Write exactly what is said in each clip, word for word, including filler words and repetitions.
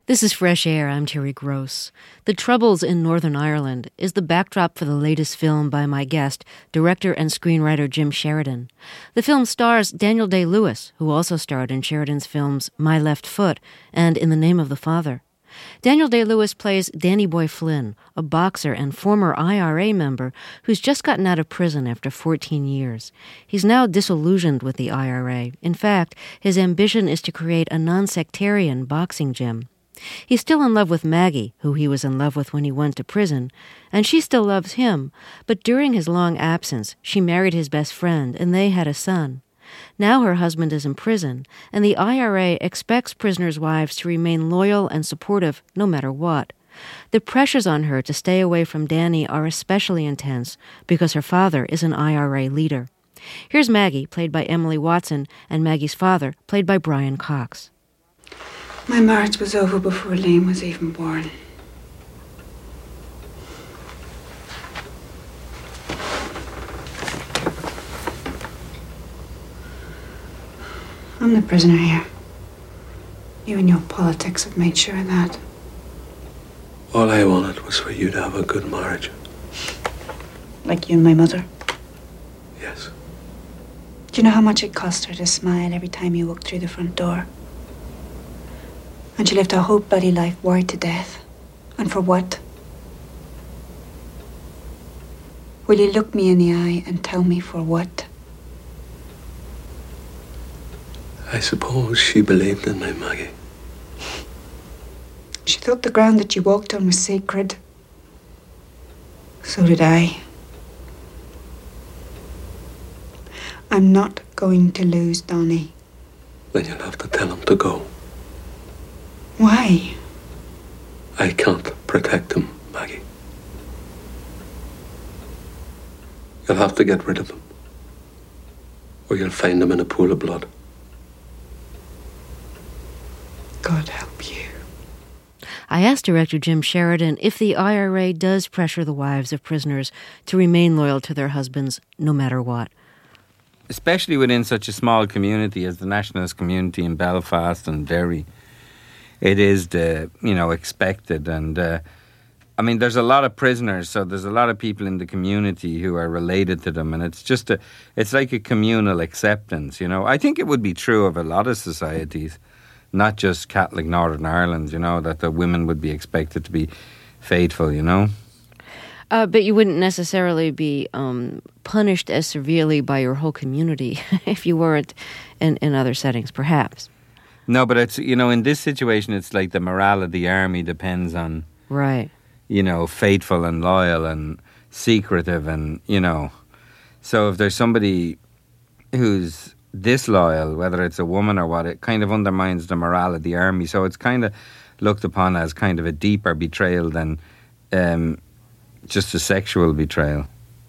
This is Fresh Air. I'm Terry Gross. The Troubles in Northern Ireland is the backdrop for the latest film by my guest, director and screenwriter Jim Sheridan. The film stars Daniel Day-Lewis, who also starred in Sheridan's films My Left Foot and In the Name of the Father. Daniel Day-Lewis plays Danny Boy Flynn, a boxer and former I R A member who's just gotten out of prison after fourteen years. He's now disillusioned with the I R A. In fact, his ambition is to create a non-sectarian boxing gym. He's still in love with Maggie, who he was in love with when he went to prison, and she still loves him, but during his long absence, she married his best friend, and they had a son. Now her husband is in prison, and the I R A expects prisoners' wives to remain loyal and supportive no matter what. The pressures on her to stay away from Danny are especially intense because her father is an I R A leader. Here's Maggie, played by Emily Watson, and Maggie's father, played by Brian Cox. My marriage was over before Liam was even born. I'm the prisoner here. You and your politics have made sure of that. All I wanted was for you to have a good marriage. Like you and my mother? Yes. Do you know how much it cost her to smile every time you walked through the front door? And she lived a whole bloody life worried to death. And for what? Will you look me in the eye and tell me for what? I suppose she believed in me, Maggie. She thought the ground that you walked on was sacred. So did I. I'm not going to lose Donnie. Then you'll have to tell him to go. Why? I can't protect him, Maggie. You'll have to get rid of him. Or you'll find him in a pool of blood. God help you. I asked director Jim Sheridan if the I R A does pressure the wives of prisoners to remain loyal to their husbands no matter what. Especially within such a small community as the nationalist community in Belfast and Derry. It is the, you know, expected. And, uh, I mean, there's a lot of prisoners, so there's a lot of people in the community who are related to them. And it's just a, it's like a communal acceptance, you know. I think it would be true of a lot of societies, not just Catholic Northern Ireland, you know, that the women would be expected to be faithful, you know. Uh, but you wouldn't necessarily be um, punished as severely by your whole community if you weren't in, in other settings, perhaps. No, but it's, you know, in this situation, it's like the morale of the army depends on, right, you know, faithful and loyal and secretive and, you know. So if there's somebody who's disloyal, whether it's a woman or what, it kind of undermines the morale of the army. So it's kind of looked upon as kind of a deeper betrayal than um, just a sexual betrayal.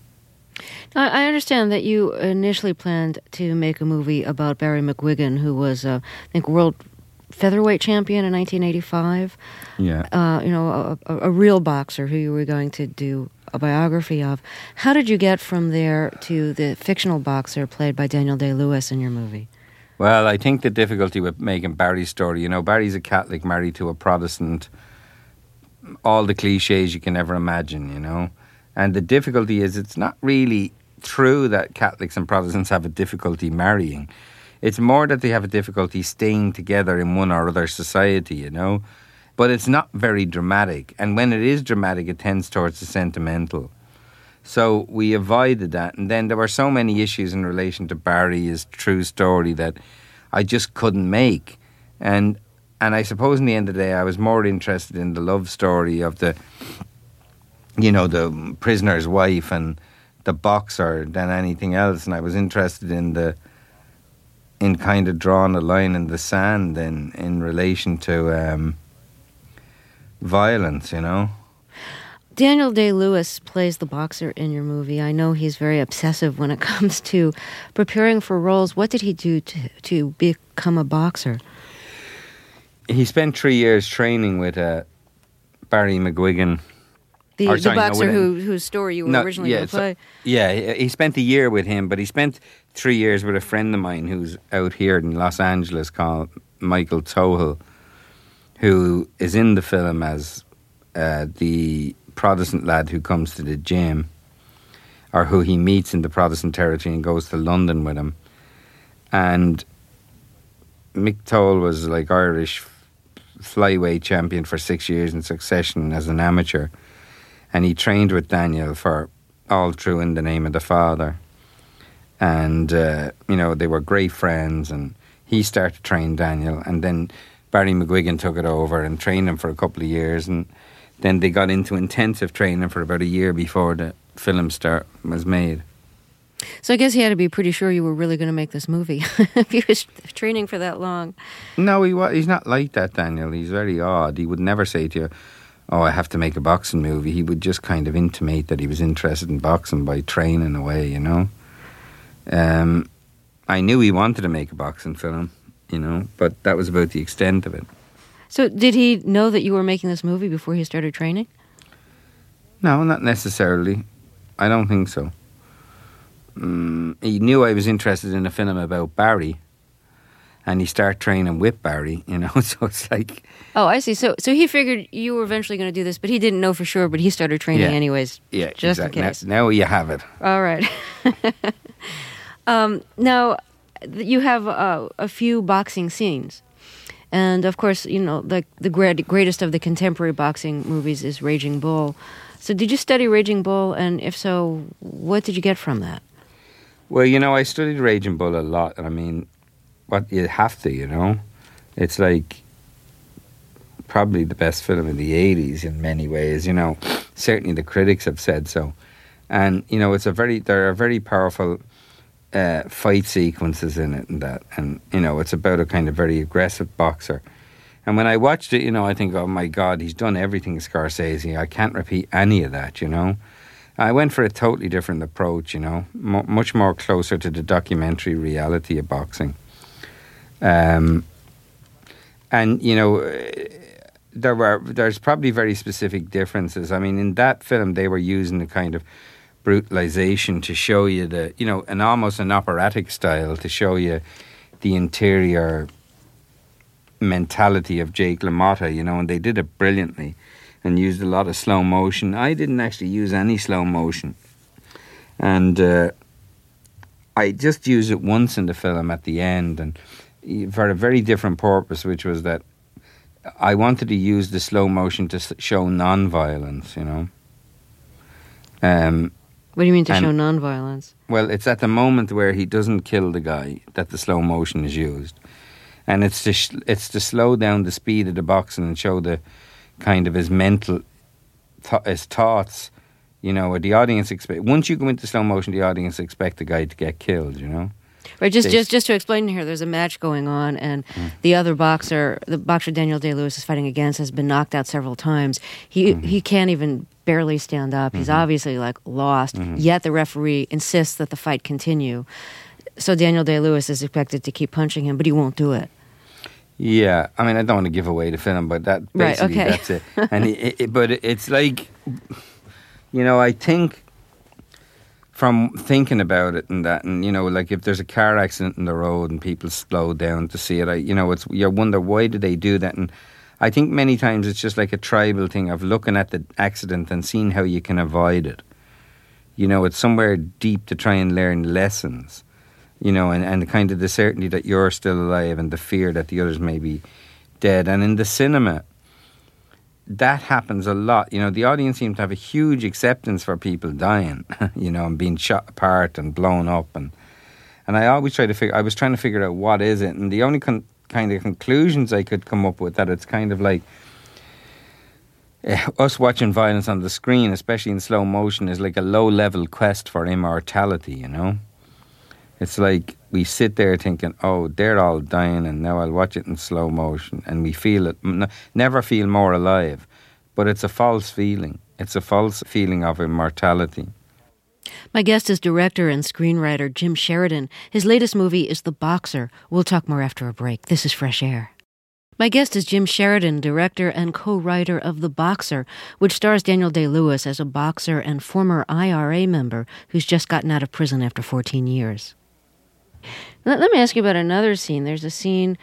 I understand that you initially planned to make a movie about Barry McGuigan, who was, uh, I think, world featherweight champion in nineteen eighty-five. Yeah. Uh, you know, a, a, a real boxer who you were going to do a biography of. How did you get from there to the fictional boxer played by Daniel Day-Lewis in your movie? Well, I think the difficulty with making Barry's story, you know, Barry's a Catholic married to a Protestant, all the cliches you can ever imagine, you know. And the difficulty is it's not really true that Catholics and Protestants have a difficulty marrying. It's more that they have a difficulty staying together in one or other society, you know. But it's not very dramatic. And when it is dramatic, it tends towards the sentimental. So we avoided that. And then there were so many issues in relation to Barry's true story that I just couldn't make. And and I suppose in the end of the day, I was more interested in the love story of the, you know, the prisoner's wife and the boxer than anything else. And I was interested in the, in kind of drawing a line in the sand in, in relation to um, violence, you know. Daniel Day-Lewis plays the boxer in your movie. I know he's very obsessive when it comes to preparing for roles. What did he do to, to become a boxer? He spent three years training with uh, Barry McGuigan. The, or, sorry, the boxer no, who, whose story you were no, originally yeah, going to play? So, yeah, he, he spent a year with him, but he spent three years with a friend of mine who's out here in Los Angeles called Michael Tohill. who is in the film as uh, the Protestant lad who comes to the gym, or who he meets in the Protestant territory and goes to London with him. And Mick Toll was like Irish flyweight champion for six years in succession as an amateur. And he trained with Daniel for all through In the Name of the Father. And, uh, you know, they were great friends, and he started to train Daniel, and then Barry McGuigan took it over and trained him for a couple of years, and then they got into intensive training for about a year before the film start was made. So I guess he had to be pretty sure you were really going to make this movie if he was training for that long. No, he wa- he's not like that, Daniel. He's very odd. He would never say to you, oh, I have to make a boxing movie. He would just kind of intimate that he was interested in boxing by training away, you know. Um, I knew he wanted to make a boxing film, you know, but that was about the extent of it. So did he know that you were making this movie before he started training? No, not necessarily. I don't think so. Um, he knew I was interested in a film about Barry, and he started training with Barry, you know, so it's like... Oh, I see. So so he figured you were eventually going to do this, but he didn't know for sure, but he started training Yeah. anyways, Yeah, just exactly. in case. Now, now you have it. All right. um, now, th- you have uh, a few boxing scenes. And, of course, you know, the, the great, greatest of the contemporary boxing movies is Raging Bull. So did you study Raging Bull? And if so, what did you get from that? Well, you know, I studied Raging Bull a lot. And I mean, what you have to, you know. It's like probably the best film of the eighties in many ways, you know. Certainly the critics have said so. And, you know, it's a very, there are very powerful uh, fight sequences in it and that. And, you know, it's about a kind of very aggressive boxer. And when I watched it, you know, I think, oh my God, he's done everything Scorsese. I can't repeat any of that, you know. I went for a totally different approach, you know, M- much more closer to the documentary reality of boxing. Um, and, you know, there were there's probably very specific differences. I mean, in that film, they were using the kind of brutalization to show you the, you know, an almost an operatic style to show you the interior mentality of Jake LaMotta, you know, and they did it brilliantly and used a lot of slow motion. I didn't actually use any slow motion. And uh, I just used it once in the film at the end, and for a very different purpose, which was that I wanted to use the slow motion to show non-violence, you know. Um, what do you mean to show non-violence? Well, it's at the moment where he doesn't kill the guy that the slow motion is used. And it's to, sh- it's to slow down the speed of the boxing and show the kind of his mental, th- his thoughts, you know, or the audience expect. Once you go into slow motion, the audience expect the guy to get killed, you know. Right, just, just just to explain here, there's a match going on, and mm. the other boxer, the boxer Daniel Day-Lewis is fighting against, has been knocked out several times. He mm-hmm. he can't even barely stand up. Mm-hmm. He's obviously like lost. Mm-hmm. Yet the referee insists that the fight continue. So Daniel Day-Lewis is expected to keep punching him, but he won't do it. Yeah, I mean, I don't want to give away the film, but that basically right, okay. that's it. And it, it, but it's like, you know, I think. From thinking about it and that, and you know, like if there's a car accident in the road and people slow down to see it, I, you know, it's you wonder why do they do that? And I think many times it's just like a tribal thing of looking at the accident and seeing how you can avoid it. You know, it's somewhere deep to try and learn lessons. You know, and, and kind of the certainty that you're still alive and the fear that the others may be dead. And in the cinema, that happens a lot. You know, the audience seems to have a huge acceptance for people dying, you know, and being shot apart and blown up. And and I always try to figure, I was trying to figure out what is it. And the only con- kind of conclusions I could come up with that it's kind of like uh, us watching violence on the screen, especially in slow motion, is like a low-level quest for immortality, you know. It's like we sit there thinking, oh, they're all dying and now I'll watch it in slow motion, and we feel it, n- never feel more alive. But it's a false feeling. It's a false feeling of immortality. My guest is director and screenwriter Jim Sheridan. His latest movie is The Boxer. We'll talk more after a break. This is Fresh Air. My guest is Jim Sheridan, director and co-writer of The Boxer, which stars Daniel Day-Lewis as a boxer and former I R A member who's just gotten out of prison after fourteen years. Let, let me ask you about another scene. There's a scene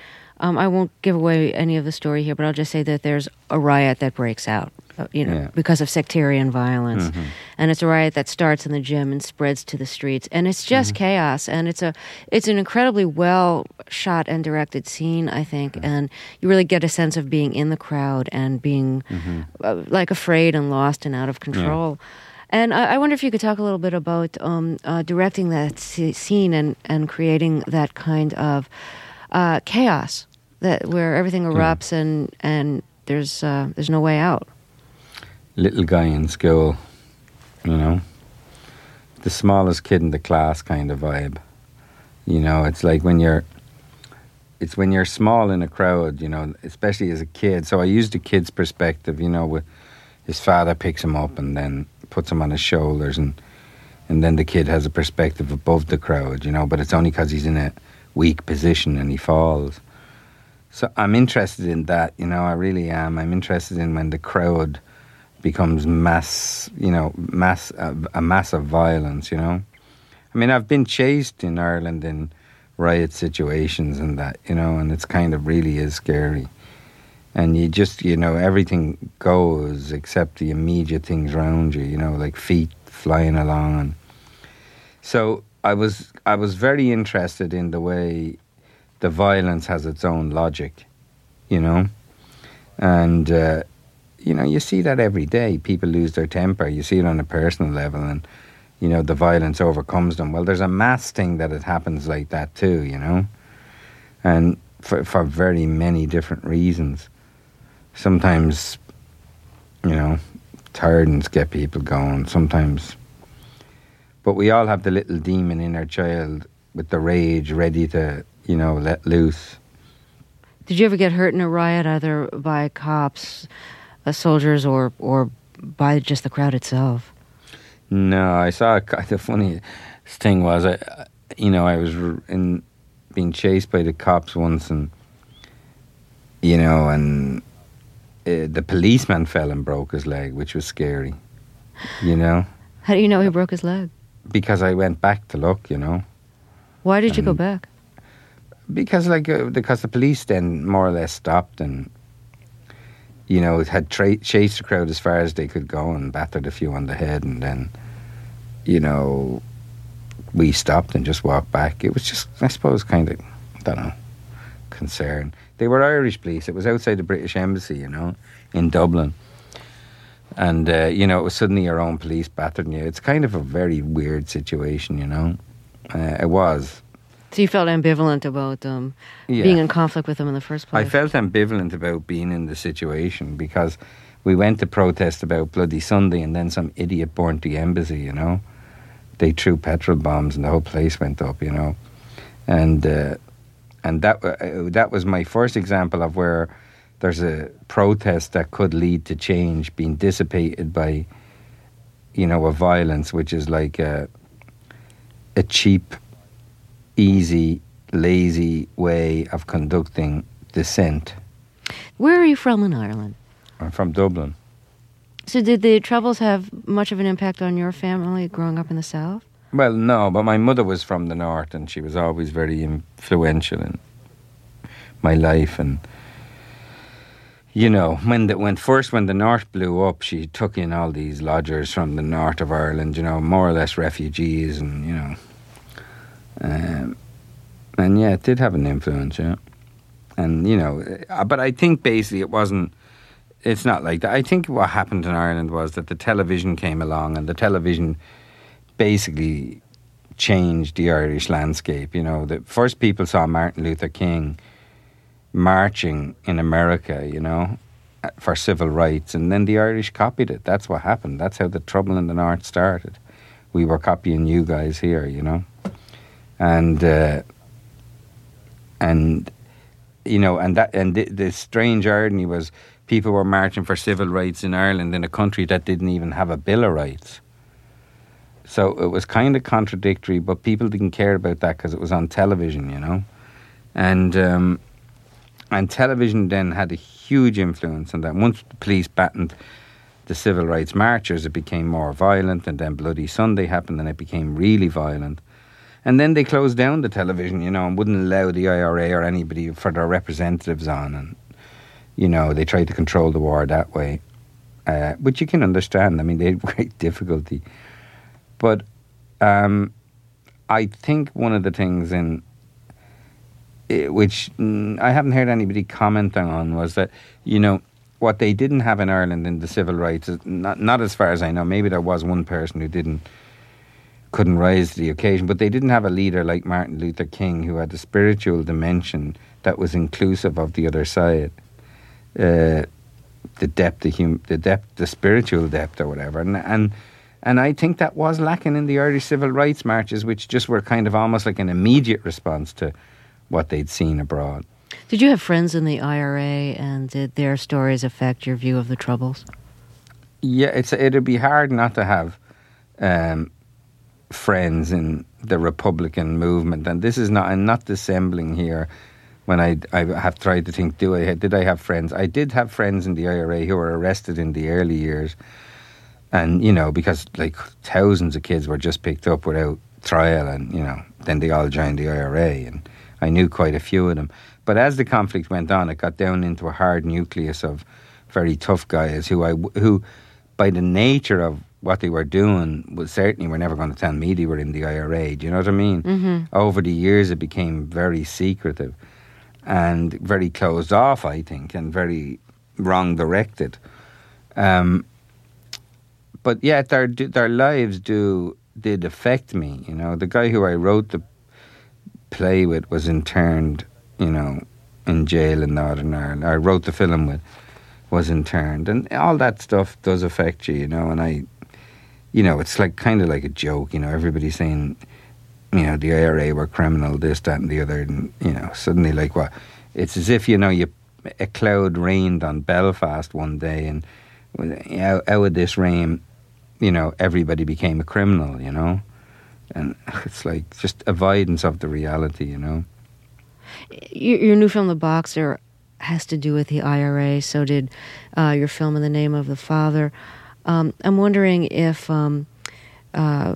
Um, I won't give away any of the story here, but I'll just say that there's a riot that breaks out, uh, you know, Yeah. because of sectarian violence. Mhm. And it's a riot that starts in the gym and spreads to the streets. And it's just Mm-hmm. chaos. And it's a it's an incredibly well shot and directed scene, I think. And you really get a sense of being in the crowd and being Mm-hmm. uh, like afraid and lost and out of control. And I, I wonder if you could talk a little bit about um, uh, directing that s- scene and, and creating that kind of uh, chaos that where everything erupts and and there's uh, there's no way out. Little guy in school, you know, the smallest kid in the class kind of vibe. You know, it's like when you're, it's when you're small in a crowd, you know, especially as a kid. So I use the kid's perspective, you know, with his father picks him up and then puts him on his shoulders, and and then the kid has a perspective above the crowd, you know, but it's only because he's in a weak position and he falls. So I'm interested in that, you know, I really am. I'm interested in when the crowd becomes mass, you know, mass uh, a massive violence, you know. I mean, I've been chased in Ireland in riot situations and that, you know, and it's kind of really is scary. And you just, you know, everything goes except the immediate things around you, you know, like feet flying along. And so I was, I was very interested in the way the violence has its own logic, you know. And, uh, you know, you see that every day. People lose their temper. You see it on a personal level and, you know, the violence overcomes them. Well, there's a mass thing that it happens like that too, you know. And for, for very many different reasons. Sometimes, you know, tiredness get people going. Sometimes, but we all have the little demon in our child with the rage ready to, you know, let loose. Did you ever get hurt in a riot, either by cops, uh, soldiers, or or by just the crowd itself? No, I saw a kind of funny thing was, I, you know, I was in being chased by the cops once, and you know, and uh, the policeman fell and broke his leg, which was scary, you know. How do you know he broke his leg? Because I went back to look, you know. Why did you go Um, back? Because like uh, because the police then more or less stopped and, you know, had tra- chased the crowd as far as they could go and battered a few on the head, and then, you know, we stopped and just walked back. It was just, I suppose, kind of, I don't know, concern. They were Irish police. It was outside the British Embassy, you know, in Dublin. And, uh, you know, it was suddenly your own police battering you. It's kind of a very weird situation, you know. Uh, it was. So you felt ambivalent about um, Yeah. being in conflict with them in the first place? I felt ambivalent about being in the situation because we went to protest about Bloody Sunday and then some idiot burnt the embassy, you know. They threw petrol bombs and the whole place went up, you know. And uh, and that uh, that was my first example of where there's a protest that could lead to change being dissipated by, you know, a violence which is like a, a cheap, easy, lazy way of conducting dissent. Where are you from in Ireland? I'm from Dublin. So did the Troubles have much of an impact on your family growing up in the South? Well, no, but my mother was from the North and she was always very influential in my life. And, you know, when the, when first when the North blew up, she took in all these lodgers from the north of Ireland, you know, more or less refugees and, you know. Um, and, yeah, it did have an influence, yeah. And, you know, uh, but I think basically it wasn't, it's not like that. I think what happened in Ireland was that the television came along and the television basically changed the Irish landscape. You know, the first people saw Martin Luther King marching in America, you know, for civil rights, and then the Irish copied it. That's what happened. That's how the trouble in the North started. We were copying you guys here, you know. And, uh, and you know, and that and the, the strange irony was people were marching for civil rights in Ireland in a country that didn't even have a Bill of Rights. So it was kind of contradictory, but people didn't care about that because it was on television, you know. And um, and television then had a huge influence on that. Once the police battened the civil rights marchers, it became more violent, and then Bloody Sunday happened and it became really violent. And then they closed down the television, you know, and wouldn't allow the I R A or anybody for their representatives on. And, you know, they tried to control the war that way. Uh, which you can understand. I mean, they had great difficulty. But um, I think one of the things in it, which mm, I haven't heard anybody commenting on was that, you know, what they didn't have in Ireland in the civil rights, not, not as far as I know, maybe there was one person who didn't, couldn't rise to the occasion, but they didn't have a leader like Martin Luther King who had a spiritual dimension that was inclusive of the other side. Uh, the depth, the hum, the depth, the spiritual depth, or whatever, and and and I think that was lacking in the Irish civil rights marches, which just were kind of almost like an immediate response to what they'd seen abroad. Did you have friends in the I R A, and did their stories affect your view of the Troubles? Yeah, it's it'd be hard not to have um, friends in the Republican movement, and this is not. I'm not dissembling here. When I I have tried to think, do I did I have friends? I did have friends in the I R A who were arrested in the early years, and you know, because like thousands of kids were just picked up without trial, and you know, then they all joined the I R A, and I knew quite a few of them. But as the conflict went on, it got down into a hard nucleus of very tough guys who I who, by the nature of what they were doing, was certainly were never going to tell me they were in the I R A. Do you know what I mean? Mm-hmm. Over the years, it became very secretive and very closed off, I think, and very wrong directed. Um, but yeah, their their lives do did affect me. You know, the guy who I wrote the play with was interned, you know, in jail in Northern Ireland. I wrote the film with was interned, and all that stuff does affect you, you know. And I, you know, it's like kind of like a joke, you know. Everybody's saying, you know, the I R A were criminal, this, that, and the other, and you know, suddenly like what? It's as if, you know, you a cloud rained on Belfast one day, and out, out of this rain, you know, everybody became a criminal, you know, and it's like just avoidance of the reality, you know. Your, your new film, The Boxer, has to do with the I R A. So did uh, your film In the Name of the Father. Um, I'm wondering if um, uh,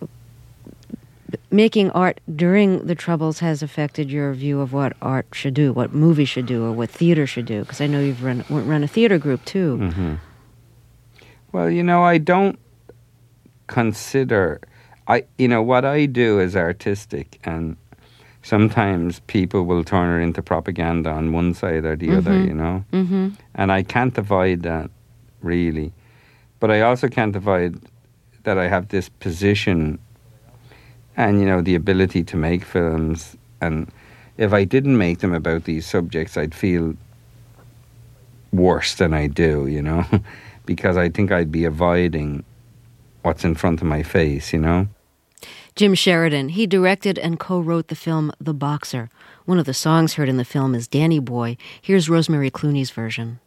making art during the Troubles has affected your view of what art should do, what movies should do, or what theater should do. Because I know you've run run a theater group too. Mm-hmm. Well, you know, I don't consider I. You know, what I do is artistic, and sometimes people will turn it into propaganda on one side or the mm-hmm. other, you know. Mm-hmm. And I can't avoid that, really. But I also can't avoid that I have this position and, you know, the ability to make films. And if I didn't make them about these subjects, I'd feel worse than I do, you know, because I think I'd be avoiding what's in front of my face, you know. Jim Sheridan, he directed and co-wrote the film The Boxer. One of the songs heard in the film is Danny Boy. Here's Rosemary Clooney's version.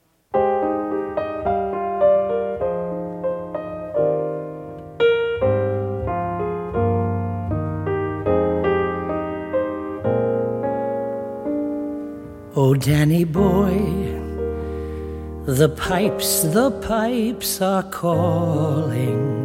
Oh, Danny Boy, the pipes, the pipes are calling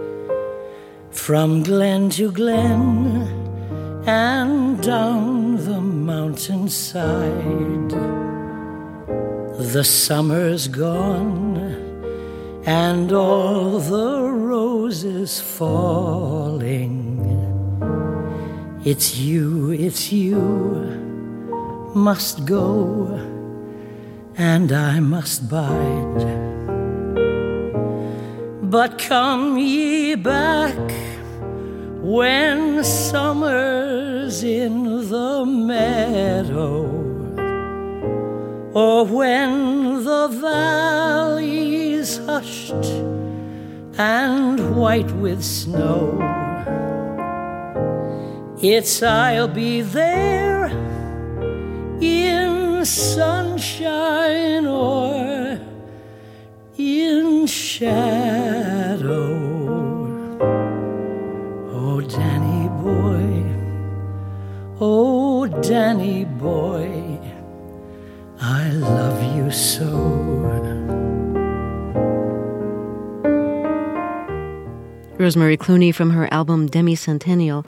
from glen to glen and down the mountainside. The summer's gone and all the roses falling. It's you, it's you must go and I must bide. But come ye back when summer's in the meadow, or when the valley's hushed and white with snow. It's I'll be there in sunshine or in shadow. Oh, Danny boy, oh, Danny boy, I love you so. Rosemary Clooney from her album Demi-Centennial.